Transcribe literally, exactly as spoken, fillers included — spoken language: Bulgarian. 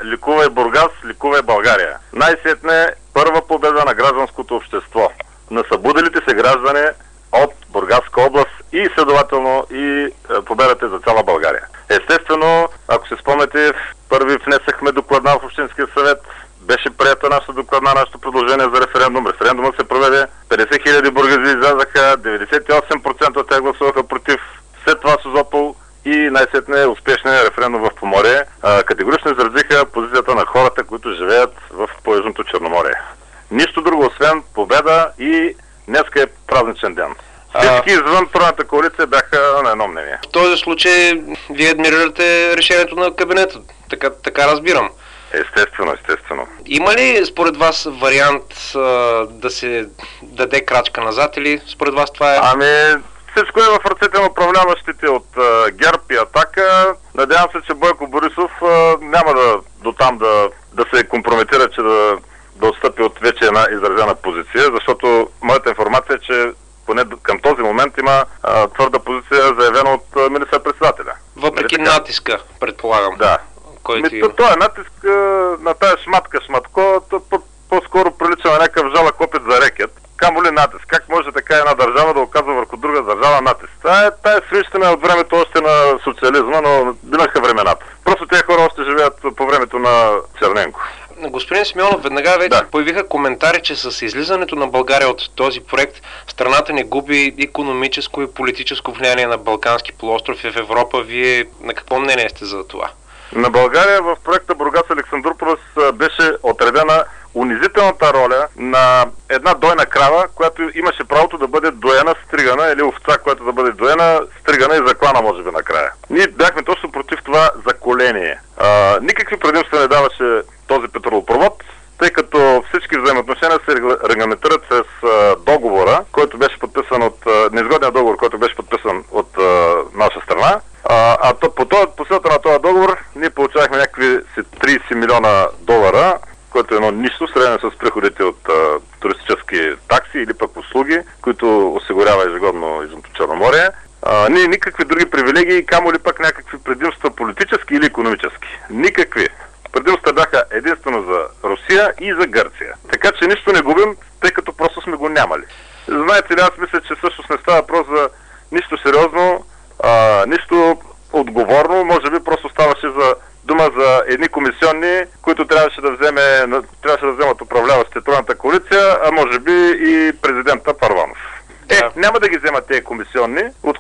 ликувай Бургас, ликувай България. Най-сетне първа победа на гражданското общество, на събудилите се граждани от Бургаска област и следователно и победата за цяла България. Естествено, ако се спомняте, първи внесахме докладна в Общинския съвет, беше приета нашата докладна, нашето предложение за референдум. Референдумът се проведе, петдесет хиляди бургази излязаха, деветдесет и осем процента от тях гласуваха против. След това Созопол и най-сетне успешния референдум в Поморие категорично изразиха позицията на хората, които живеят в по-южното Черноморие. Нищо друго, освен победа, и днеска е празничен ден. Всички извън тройната коалиция бяха на едно мнение. В този случай вие адмирирате решението на кабинета, така, така разбирам. Естествено, естествено. Има ли според вас вариант а, да се даде крачка назад, или според вас това е... Ами, всичко е в ръцете на управляващите от а, ГЕРБ и Атака. Надявам се, че Бойко Борисов а, няма да до там да, да се компрометира, че да, да отстъпи от вече една изразена позиция, защото моята информация е, че поне към този момент има а, твърда позиция, заявена от а, министър-председателя. Въпреки нали, натиска, предполагам. Да. Който Ми, това е натиск а, на тая шматка шматко, по- по-скоро прилича на някакъв жалък опит за рекет. Камо ли натиск? Как може така една държава да оказва върху друга държава натиск? Това е, тая свищена от времето още на социализма, но бинаха времената. Просто тези хора още живеят по времето на Черненко. Господин Симеонов, веднага вече да. появиха коментари, че с излизането на България от този проект страната не губи икономическо и политическо влияние на Балкански полуостров и в Европа. Вие на какво мнение сте за това? На България в проекта Бургас Александруполис беше отредена унизителната роля на една дойна крава, която имаше правото да бъде доена, стригана, или овца, която да бъде доена, стригана и заклана, може би, накрая. Ние бяхме точно против това заколение. А, никакви предимства не даваше този петролопровод, тъй като всички взаимоотношения се регламентират с а, договора, който беше подписан от а, неизгодния договор, който беше подписан от а, наша страна. А, а то, по, това, по силата на този договор ние получавахме някакви тридесет милиона долара, което е едно нищо, средно с приходите от а, туристически такси или пък услуги, които осигурява ежегодно Южното Черноморие. А, ние никакви други привилегии, камо ли пък някакви предимства политически или икономически. Никакви. Предимства бяха единствено за Русия и за Гърция. Така че нищо не губим, тъй като просто сме го нямали. Знаете ли, аз мисля, че всъщност не става въпрос за нищо сериозно, а, нищо отговорно, може би просто ставаше за дума за едни комисионни, които трябваше да вземе, трябваше да вземат управляващите тройната коалиция, а може би и президента Първанов. Е, да. Няма да ги вземат тези комисионни от